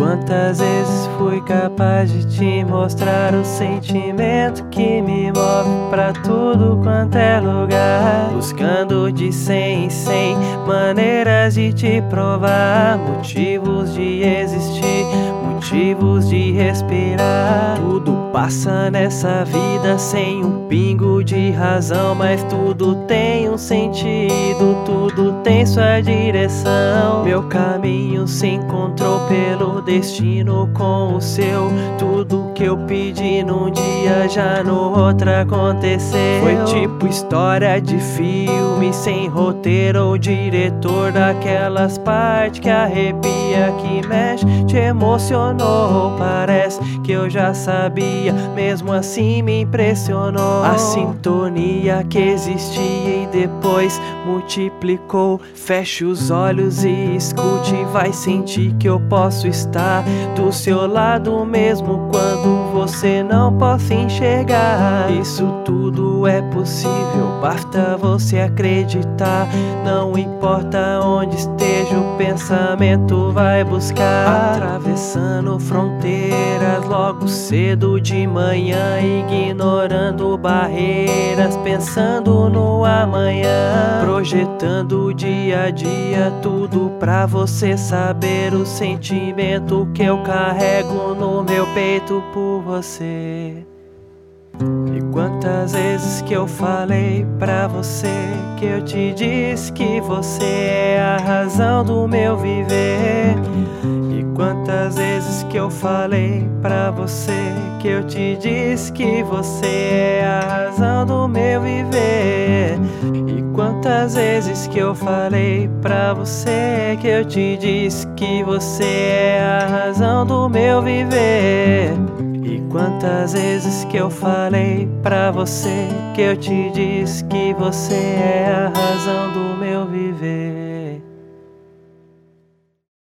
Quantas vezes fui capaz de te mostrar o sentimento que me move pra tudo quanto é lugar, buscando de 100 em 100 maneiras de te provar, motivos de existir, motivos de respirar. Tudo passa nessa vida sem um pingo de razão, mas tudo tem um sentido, tudo tem sua direção. Meu caminho se encontrou pelo destino com o seu. Tudo que eu pedi num dia já no outro aconteceu. Foi tipo história de filme, sem roteiro ou diretor, daquelas partes que arrepia, que mexe, te emocionou. Parece que eu já sabia, mesmo assim me impressionou. A sintonia que existia e depois multiplicou. Feche os olhos e escute, vai sentir que eu posso estar do seu lado mesmo quando você não possa enxergar. Isso tudo é possível, basta você acreditar. Não importa onde esteja, o pensamento vai buscar. Atravessando fronteiras logo cedo de manhã, ignorando barreiras, pensando no amanhã, projetando o dia a dia, tudo pra você saber o sentimento que eu carrego no meu peito por você. E quantas vezes que eu falei pra você, que eu te disse que você é a razão do meu viver. E quantas vezes que eu falei pra você, que eu te disse que você é a razão do meu viver. E quantas vezes que eu falei pra você, que eu te disse que você é a razão do meu viver. E quantas vezes que eu falei pra você, que eu te disse que você é a razão do meu viver.